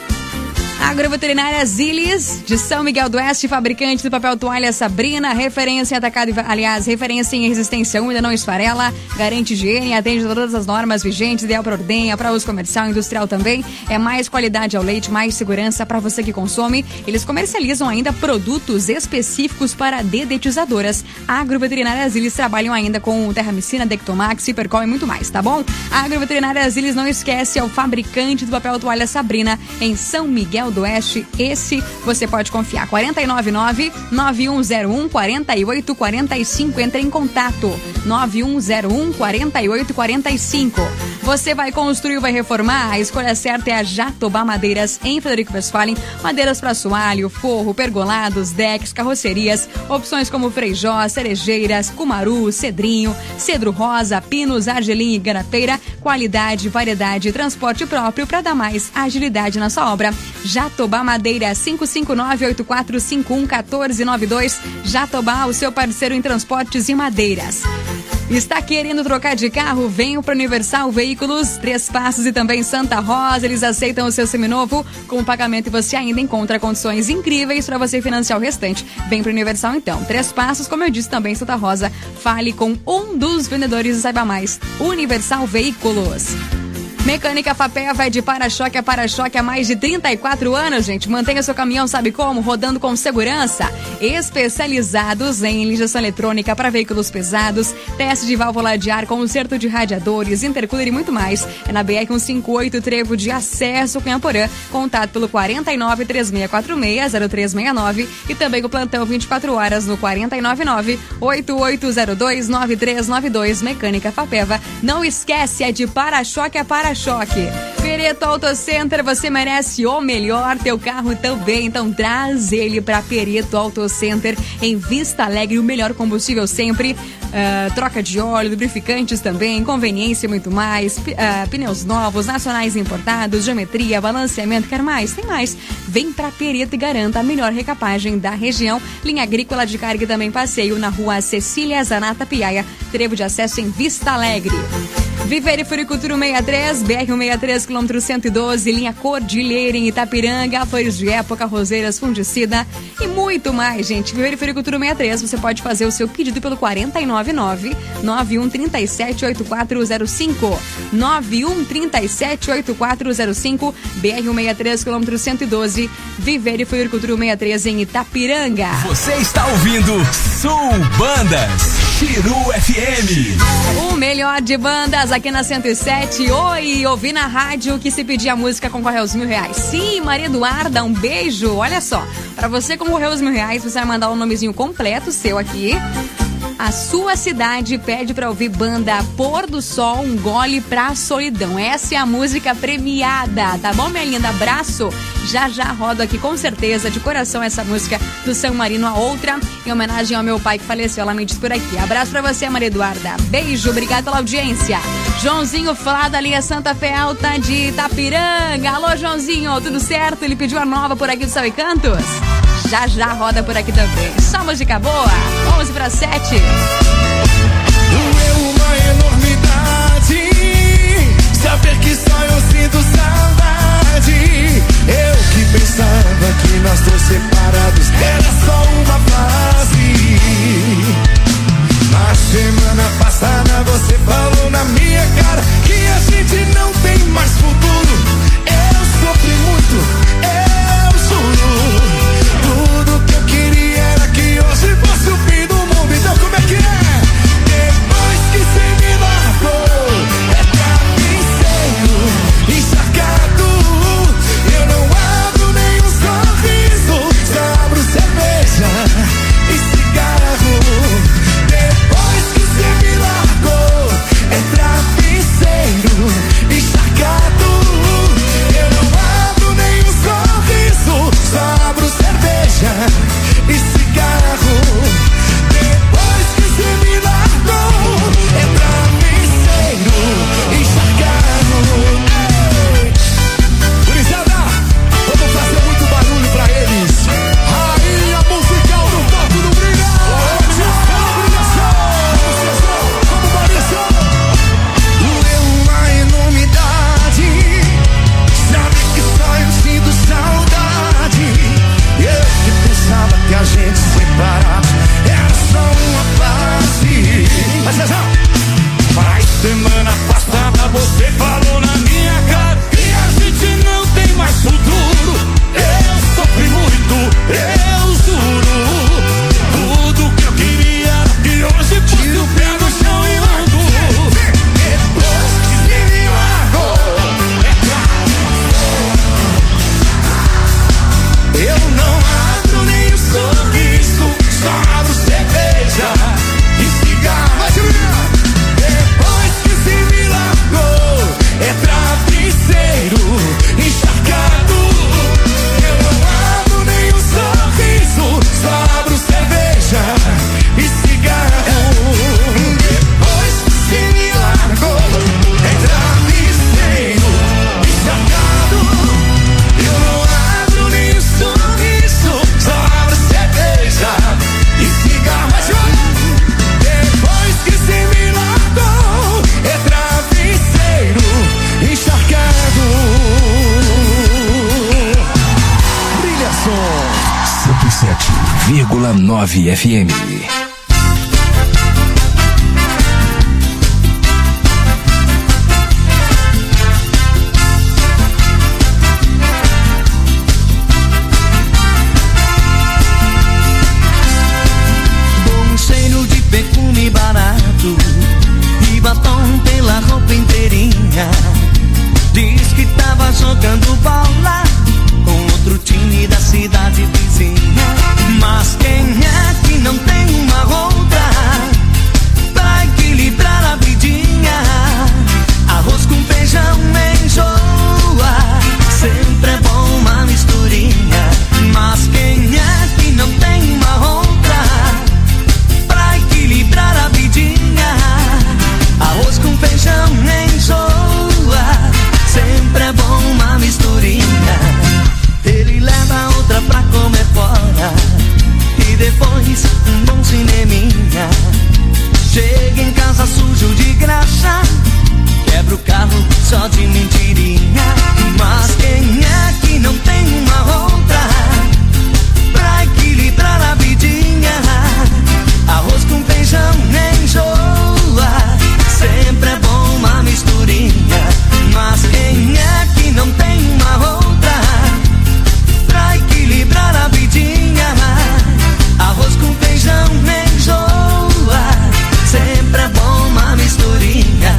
Agroveterinária Zilis, de São Miguel do Oeste, fabricante do papel toalha Sabrina, referência em atacado, aliás, referência em resistência úmida, não esfarela, garante higiene, atende todas as normas vigentes, ideal para ordenha, para uso comercial, industrial também, é mais qualidade ao leite, mais segurança para você que consome. Eles comercializam ainda produtos específicos para dedetizadoras. A Agroveterinária Zilis trabalham ainda com Terramicina, Dectomax, Hipercol e muito mais, tá bom? A Agroveterinária Zilis, não esquece, é o fabricante do papel toalha Sabrina, em São Miguel do Oeste. Esse você pode confiar. quatro nove nove, nove um zero um, quatro oito quatro cinco. Entre em contato. nove um zero um, quatro oito quatro cinco. Você vai construir ou vai reformar? A escolha certa é a Jatobá Madeiras, em Frederico Westphalen. Madeiras para assoalho, forro, pergolados, decks, carrocerias. Opções como freijó, cerejeiras, cumaru, cedrinho, cedro rosa, pinos, argelim e garapeira. Qualidade, variedade e transporte próprio para dar mais agilidade na sua obra. Jatobá Madeira, cinco cinco nove, oito quatro cinco um, um quatro nove dois. Jatobá, o seu parceiro em transportes e madeiras. Está querendo trocar de carro? Venha para Universal Veículos, Três Passos e também Santa Rosa. Eles aceitam o seu seminovo com pagamento e você ainda encontra condições incríveis para você financiar o restante. Vem para Universal então. Três Passos, como eu disse também, Santa Rosa. Fale com um dos vendedores e saiba mais. Universal Veículos. Mecânica Fapea vai de para-choque a para-choque há mais de trinta e quatro anos, gente. Mantenha seu caminhão, sabe como? Rodando com segurança. Especializados em injeção eletrônica para veículos pesados, teste de válvula de ar, conserto de radiadores, intercooler e muito mais. É na B R cento e cinquenta e oito, Trevo de Acesso, Cunhaporã. Contato pelo quarenta e nove, três seis quatro seis, zero três seis nove e também o plantão vinte e quatro horas no quarenta e nove nove, oito oito zero dois, nove três nove dois. Mecânica Fapeva. Não esquece, é de para-choque a para-choque. Pareto Auto Center, você merece o melhor, teu carro também, então traz ele pra Pareto Auto Center em Vista Alegre, o melhor combustível sempre, uh, troca de óleo, lubrificantes também, conveniência e muito mais, P- uh, pneus novos, nacionais importados, geometria, balanceamento, quer mais? Tem mais. Vem pra Pareto e garanta a melhor recapagem da região. Linha agrícola de carga e também passeio na rua Cecília Zanata Piaia, trevo de acesso em Vista Alegre. Viver e Floricultura sessenta e três, B R cento e sessenta e três, quilômetro cento e doze, linha Cordilheira em Itapiranga, flores de época, roseiras, fungicida e muito mais, gente. Viver e Floricultura sessenta e três, você pode fazer o seu pedido pelo quatro nove nove, nove um três sete, oito quatro zero cinco, nove um três sete, oito quatro zero cinco, B R cento e sessenta e três, quilômetro cento e doze, Viver e Floricultura sessenta e três em Itapiranga. Você está ouvindo Sul Bandas, Chiru F M. O melhor de bandas aqui na cento e sete. Oi, ouvi na rádio que se pedir a música concorre aos mil reais. Sim, Maria Eduarda, um beijo. Olha só, pra você concorrer aos mil reais, você vai mandar o nomezinho completo seu aqui. A sua cidade pede pra ouvir banda Pôr do Sol, um gole pra solidão. Essa é a música premiada, tá bom, minha linda? Abraço. Já já rodo aqui com certeza, de coração, essa música do São Marino, a outra, em homenagem ao meu pai que faleceu. Ela me diz por aqui. Abraço pra você, Maria Eduarda. Beijo, obrigado pela audiência. Joãozinho Flá da linha Santa Fé Alta de Itapiranga. Alô, Joãozinho, tudo certo? Ele pediu a nova por aqui do Céu e Cantos. Já já roda por aqui também. Só música boa. onze para sete. Doeu uma enormidade saber que só eu sinto saudade. Eu que pensava que nós dois separados era só uma fase. Na semana passada você falou na minha cara que a gente não tem mais futuro. Eu sofri muito, eu juro. Tudo que eu queria era que hoje fosse o fim do mundo. Então como é que é? Depois que você me largou, é travesseiro, encharcado. Eu não abro nenhum sorriso, só abro cerveja e cigarro. Depois que você me largou, é travesseiro, encharcado. Eu não abro nenhum sorriso, só abro cerveja e cigarro. Depois que você me largou, é travesseiro, encharcado. Gurizada, vamos fazer muito barulho pra eles. Rainha musical do Toco do Brilho. Vamos, Maurício. Doeu uma enormidade sabe que só eu sinto saudade. Eu que pensava que a gente separado era só uma fase. Mas já, mas semana passada você falou na minha cara que a gente não tem mais futuro. Eu sofri muito, eu juro. Tudo que eu queria era que hoje tiro o pé no chão e ando. Depois que você me largou, é claro. Eu não abro nem um sorriso, só abro cerveja e cigarro. Depois que você me largou, é travesseiro, encharcado. Eu não abro nem um sorriso, só abro cerveja e cigarro. Depois que você me largou, é travesseiro, encharcado. Eu não abro nem um sorriso, só abro cerveja e cigarro. Depois que você me largou, é travesseiro, encharcado. Brilha som cento e sete vírgula nove F M. Bom cheiro de perfume barato e batom pela roupa inteirinha. Diz que tava jogando bola com outro time da cidade vizinha. Mas quem é que não tem uma outra pra equilibrar a vidinha? Arroz com feijão enjoa só de mentirinha. Mas quem é que não tem uma outra pra equilibrar a vidinha? Arroz com feijão nem enjoa, sempre é bom uma misturinha. Mas quem é que não tem uma outra pra equilibrar a vidinha? Arroz com feijão nem enjoa, sempre é bom uma misturinha.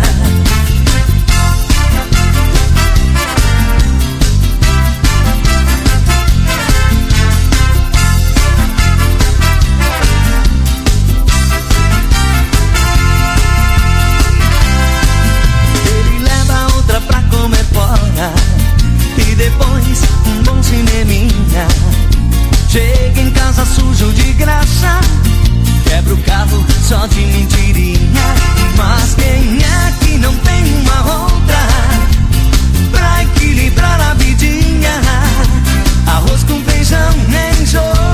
Ele leva outra pra comer fora e depois um bom cineminha. Chega em casa sujo de graça, quebra o carro só de mentirinha. Mas quem é que não tem uma outra pra equilibrar a vidinha? Arroz com feijão nem enjoa.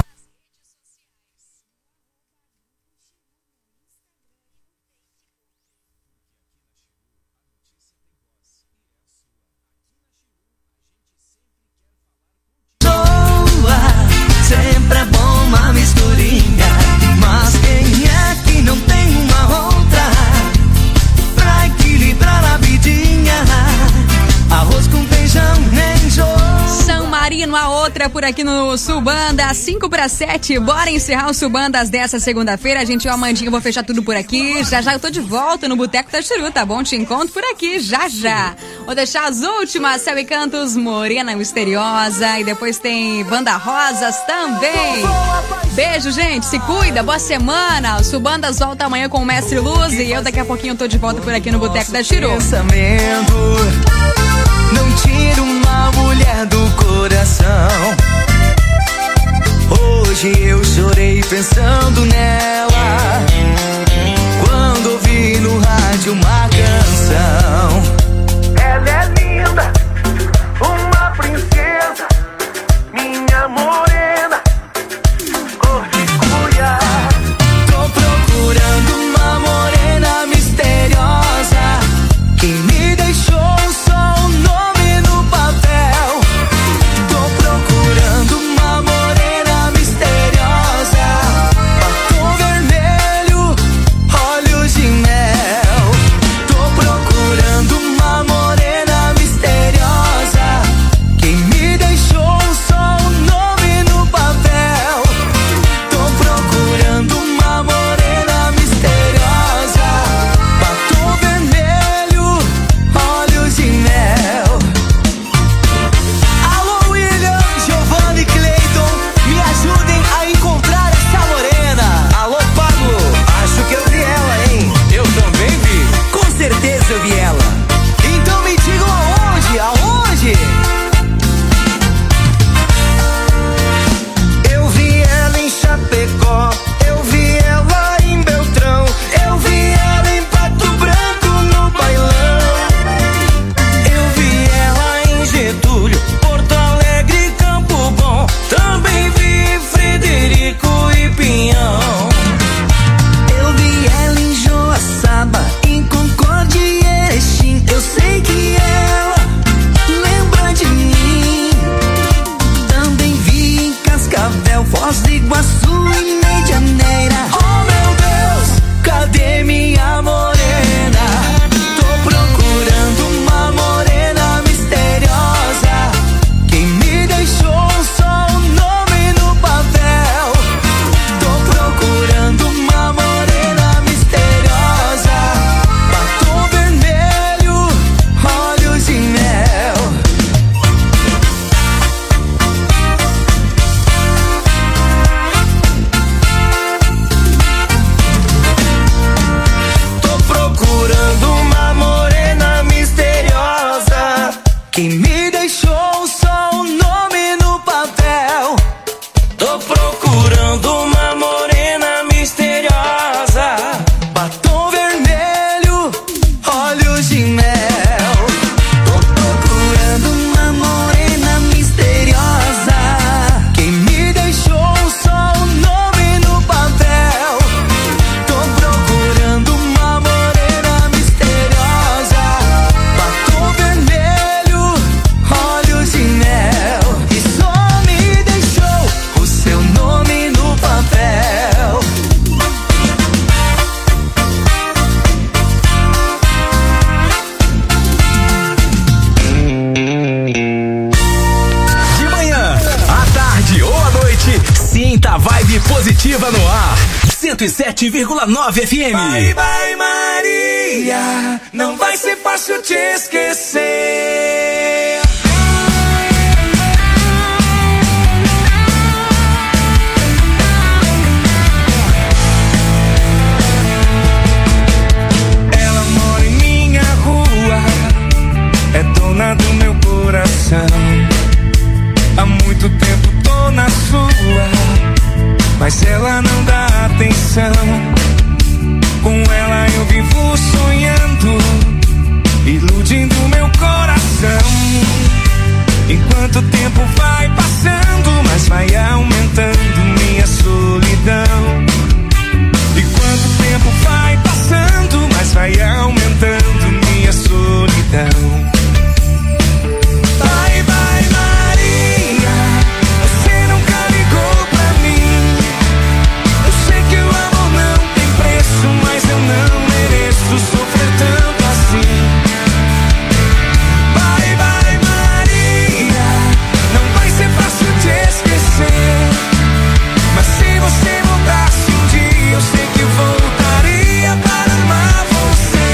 Sempre é bom uma misturinha. Mas quem é que não tem uma outra pra equilibrar a vidinha? Arroz com feijão nem enjoa. São Marino, a outra por aqui no Sul Banda, cinco para sete. Bora encerrar o Sul Bandas dessa segunda-feira. Gente, eu, Amandinha, vou fechar tudo por aqui. Já já eu tô de volta no Boteco da Chiru, tá bom? Te encontro por aqui, já já. Vou deixar as últimas, Céu e Cantos, Morena Misteriosa. E depois tem Banda Rosas também. Beijo, gente, se cuida, boa semana. O Sul Bandas volta amanhã com o Mestre Luz. E eu daqui a pouquinho tô de volta por aqui no Boteco da Chiru. Não tira uma mulher do coração. Hoje eu chorei pensando nela, quando ouvi no rádio uma canção. Ela é linda, uma princesa, minha morena, cor de cuia. Tô procurando uma morena misteriosa que me deixou só um nome no papel. Tô procurando uma morena misteriosa, batom vermelho, olhos de mel. Tô procurando uma morena misteriosa que me deixou só um nome no papel. Tô procurando uma morena misteriosa, batom vermelho, olhos de mel. Alô, William, Giovanni, Cleiton, me ajudem a encontrar essa morena. Alô, Pablo, acho que eu vi ela, hein? Eu também vi. Com certeza eu vi ela. Então me digam aonde, aonde? Eu vi ela em Chapecó, eu vi ela em Beltrão, eu vi ela em Pato Branco no bailão. Eu vi ela em Getúlio, Porto Alegre, Campo Bom, também vi Frederico e Pinhão. Eu vi ela em Joaçaba, em Concórdia e Erechim. Eu sei que ela lembra de mim. Também vi em Cascavel, Foz do Iguaçu e Medianeira. Oh meu Deus, cadê minha morena? Tô procurando uma morena misteriosa que me deixou só um nome no papel. Tô procurando uma morena misteriosa, batom vermelho, olhos de mel. Tô procurando uma morena misteriosa que me deixou só um nome no papel. Tô procurando uma morena misteriosa, batom vermelho, olhos de mel. Tô procurando uma morena misteriosa que me deixou só um nome no papel. Tô procurando uma morena misteriosa, batom vermelho, Vibe positiva no ar. cento e sete vírgula nove F M. Bye, bye, Maria. Não vai ser fácil te esquecer. Ela mora em minha rua, é dona do meu coração. Há muito tempo tô na sua, mas ela não dá atenção. Com ela eu vivo sonhando, iludindo meu coração. Enquanto o tempo vai passando, mas vai aumentando minha solidão. Enquanto o tempo vai passando, mas vai aumentando minha solidão. Bye, bye, Maria, você nunca ligou pra mim. Eu sei que o amor não tem preço, mas eu não mereço sofrer tanto assim. Bye, bye, Maria, não vai ser fácil te esquecer. Mas se você mudasse um dia, eu sei que voltaria para amar você.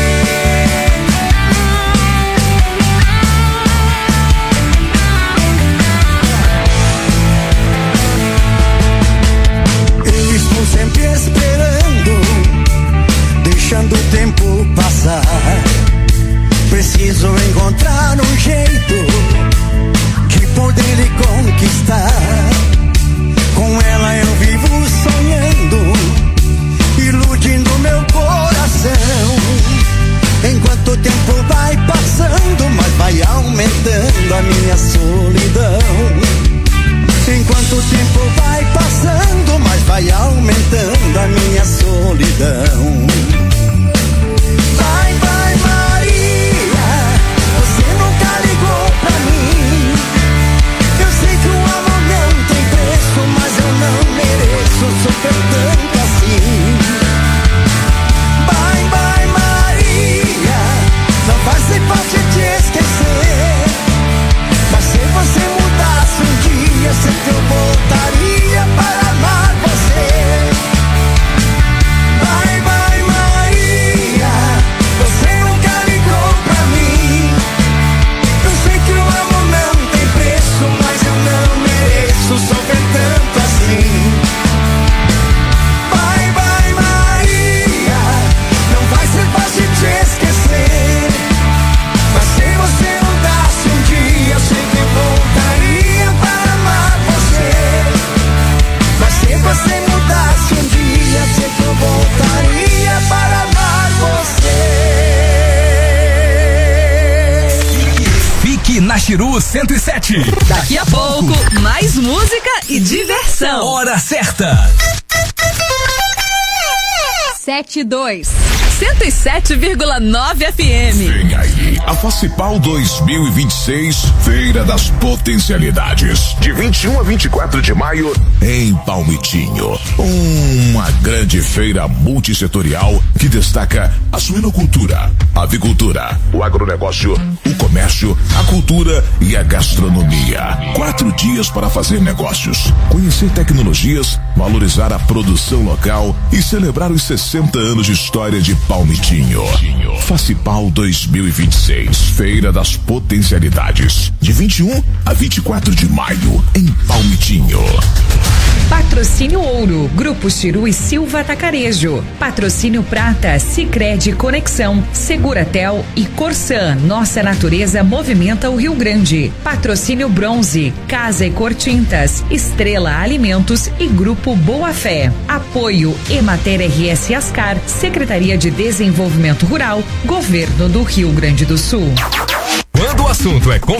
Eu estou sempre esperando, deixando o tempo passar. Preciso encontrar um jeito de poder lhe conquistar. Com ela eu vivo sonhando, iludindo meu coração. Enquanto o tempo vai passando, mas vai aumentando a minha solidão. Enquanto o tempo vai passando, mas vai aumentando a minha solidão. Vai, vai, Maria, você nunca ligou pra mim. Eu sei que o amor não tem preço, mas eu não mereço sofrer tanto assim. Vai, vai, Maria, não vai ser fácil te esquecer. Mas se você mudasse um dia, sei que eu voltaria para amar você. Vai, vai, Maria, você nunca ligou pra mim. Eu sei que o amor não tem preço, mas eu não mereço sofrer tanto assim. Vai, vai, Maria, não vai ser fácil te esquecer. Mas se você mudasse um dia, eu sei que eu voltaria para amar você. Mas se você mudasse um dia, sei que eu voltaria para amar você. Fique na Chiru cento e sete. Daqui a pouco, mais música e diversão. Hora certa. sete dois. cento e sete vírgula nove F M. Vem aí, a Facipal dois mil e vinte e seis, Feira das Potencialidades, de vinte e um a vinte e quatro de maio, em Palmitinho. Uma grande feira multissetorial que destaca a suinocultura, a avicultura, o agronegócio, o comércio, a cultura e a gastronomia. Quatro dias para fazer negócios, conhecer tecnologias, valorizar a produção local e celebrar os sessenta anos de história de Palmitinho. Facipal dois mil e vinte e seis, Feira das Potencialidades, de vinte e um a vinte e quatro de maio, em Palmitinho. Patrocínio Ouro, Grupo Chiru e Silva Atacarejo. Patrocínio Prata, Sicredi Conexão, Seguratel e Corsan. Nossa natureza movimenta o Rio Grande. Patrocínio Bronze, Casa e Cor Tintas, Estrela Alimentos e Grupo Boa Fé. Apoio Emater R S Ascar, Secretaria de Desenvolvimento Rural, Governo do Rio Grande do Sul. Quando o assunto é